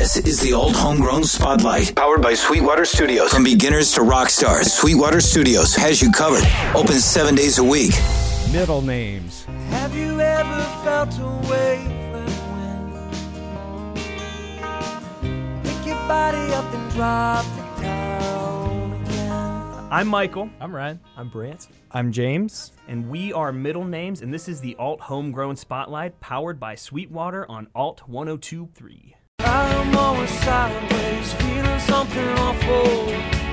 This is the Alt Homegrown Spotlight, powered by Sweetwater Studios. From beginners to rock stars, Sweetwater Studios has you covered. Open 7 days a week. Middle names. Have you ever felt away from when? Pick your body up and drop it down again. I'm Michael. I'm Ryan. I'm Brant. I'm James. And we are Middle Names, and this is the Alt Homegrown Spotlight, powered by Sweetwater on Alt 102.3. I'm always sideways, feeling something awful.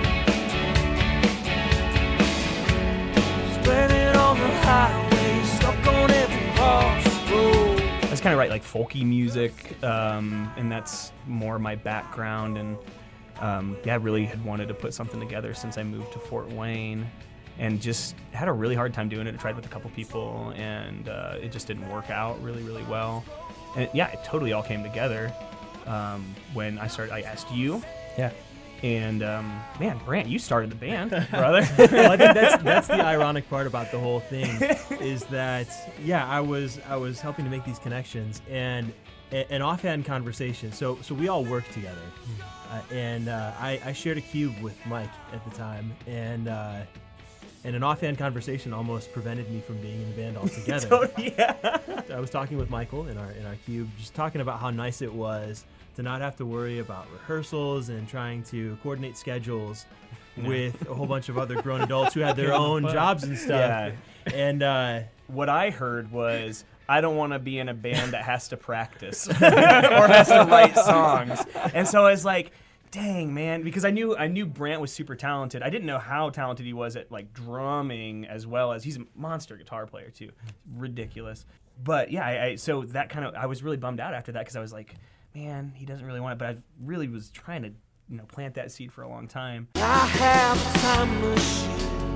Stranded on the highway, stuck on every crossroad. I just kind of write like folky music, and that's more my background. And I really had wanted to put something together since I moved to Fort Wayne, and just had a really hard time doing it. I tried with a couple people, and it just didn't work out really, really well. And it totally all came together when I asked you. Yeah. And man, Brant, you started the band, brother. Well, I think that's the ironic part about the whole thing is that I was helping to make these connections and an offhand conversation. So we all worked together, and I shared a cube with Mike at the time, and an offhand conversation almost prevented me from being in the band altogether. So I was talking with Michael in our cube, just talking about how nice it was to not have to worry about rehearsals and trying to coordinate schedules with a whole bunch of other grown adults who had their own jobs and stuff. Yeah. And what I heard was, I don't want to be in a band that has to practice or has to write songs. And so I was like, dang, man, because I knew Brant was super talented. I didn't know how talented he was at like drumming, as well as he's a monster guitar player too, ridiculous. But yeah, so that I was really bummed out after that, because I was like, man, he doesn't really want it. But I really was trying to plant that seed for a long time. I have a time machine.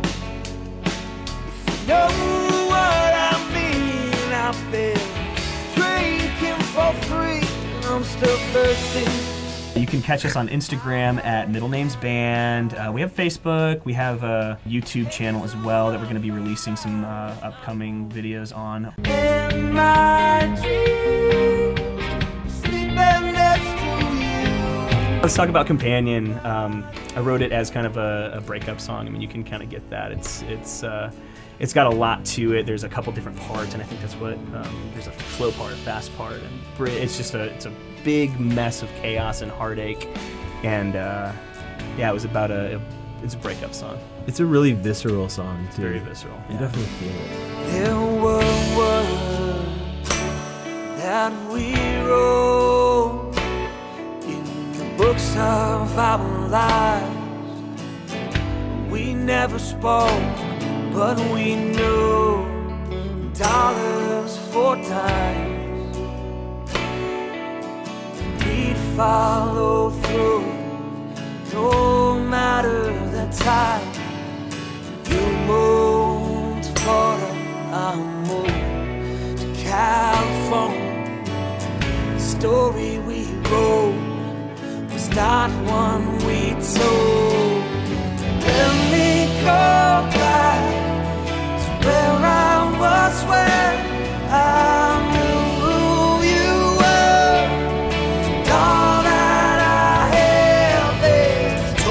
If you know what I mean, out there drinking for free, and I'm still thirsty. You can catch us on Instagram at Middle Names Band. We have Facebook. We have a YouTube channel as well that we're going to be releasing some upcoming videos on. In my dreams, sleeping next to you. Let's talk about Companion. I wrote it as kind of a breakup song. I mean, you can kind of get that. It's got a lot to it. There's a couple different parts, and I think that's what there's a slow part, a fast part, and it's just it's a big mess of chaos and heartache. And it was about it's a breakup song. it's a really visceral song, too. Very visceral. You definitely feel it. There were words that we wrote in the books of our lives. We never spoke, but we knew dollars for times. We'd follow through, no matter the time. You moved to Florida, I moved to California. The story we wrote was not one we told. Let me go back to where I was when I knew who you were. And all that I have is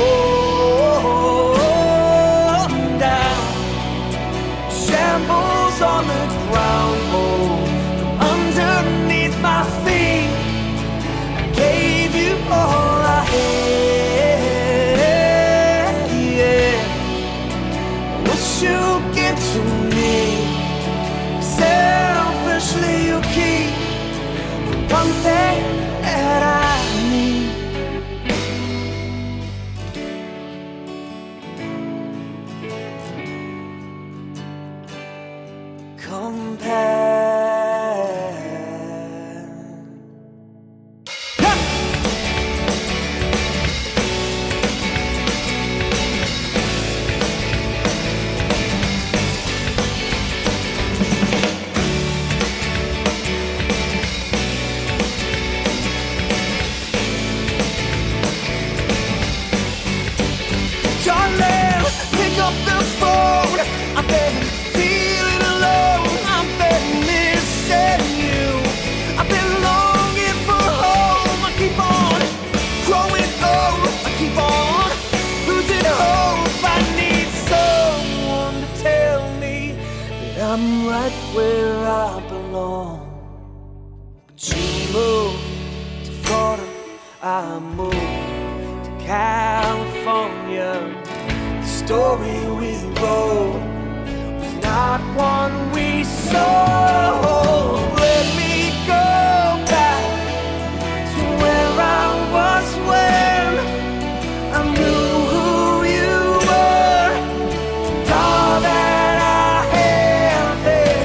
torn down. Shambles on the ground, oh, underneath my feet. I gave you all I had. I moved to California. The story we wrote was not one we sold. Let me go back to where I was when I knew who you were, and all that I have is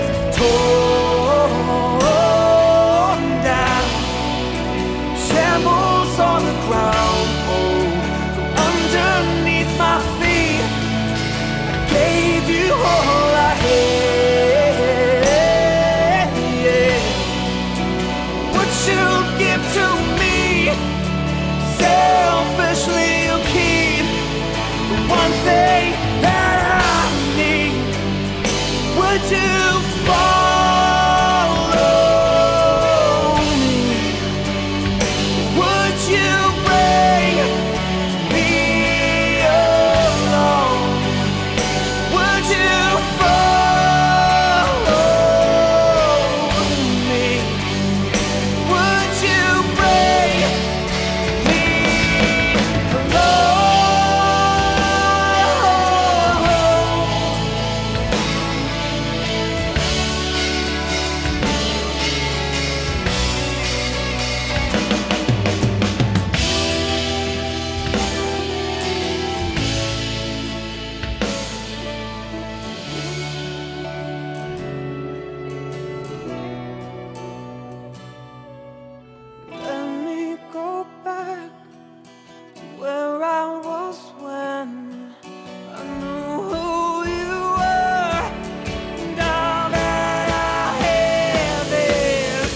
torn down. Shambles on the ground, underneath my feet. I gave you all I had, yeah. What you give to me, selfishly you keep. The one thing that I need, would you follow me? Would you bring me along? Would you follow me? Would you bring me along? Let me go back to where I was when I knew who you were, and all that I have is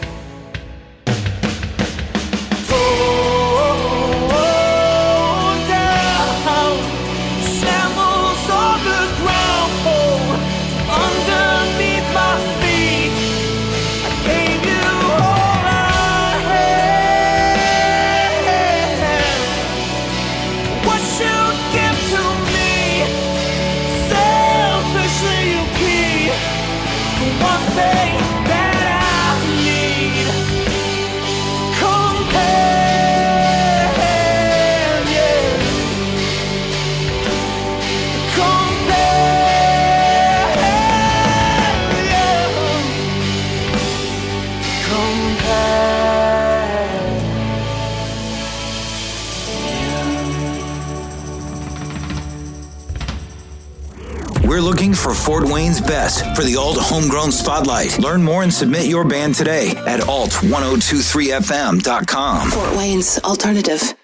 torn down. Shambles on the ground, underneath my feet. I gave you all I had. What you give to me, selfishly you keep. The one thing that I need, compare, yeah. Compare, yeah. Compare. We're looking for Fort Wayne's best for the Alt Homegrown Spotlight. Learn more and submit your band today at alt1023fm.com. Fort Wayne's alternative.